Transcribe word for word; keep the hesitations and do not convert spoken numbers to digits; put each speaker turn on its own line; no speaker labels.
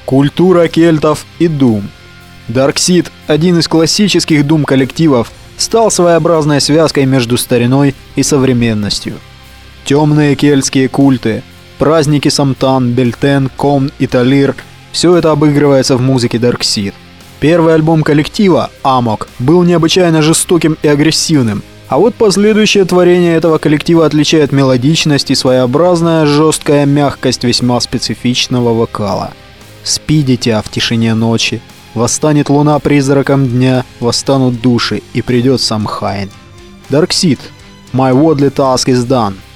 Культура кельтов и Doom. Darkseid, один из классических Doom коллективов, стал своеобразной связкой между стариной и современностью. Темные кельтские культы, праздники Самтан, Бельтен, Комн и Талир – все это обыгрывается в музыке Darkseid. Первый альбом коллектива, Amok, был необычайно жестоким и агрессивным, а вот последующее творение этого коллектива отличает мелодичность и своеобразная жесткая мягкость весьма специфичного вокала. Спи, дитя, в тишине ночи, восстанет луна призраком дня, восстанут души, и придет Самхайн. Darkseid, My Worldly Task is Done.